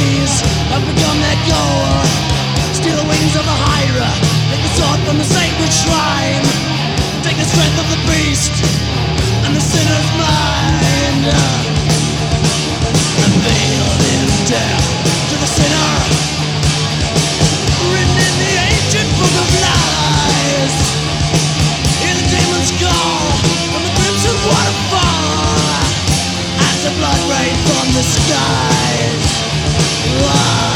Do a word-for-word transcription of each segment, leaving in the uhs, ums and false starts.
enemies have become their goal. Steal the wings of the Hydra, take the sword from the sacred shrine, take the strength of the beast and the sinner's mind, and veiled in death to the sinner, written in the ancient book of lies. Hear the demon's call from the crimson waterfall as the blood rain from the skies. Ah.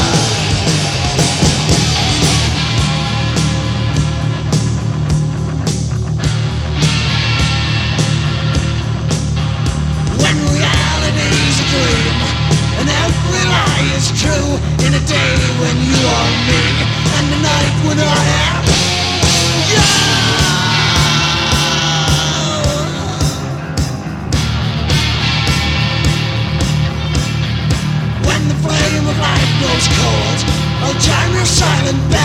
And every lie is true in a day when you are me, and a night when I am you. When the flame of life grows cold, I'll chime your silent bell.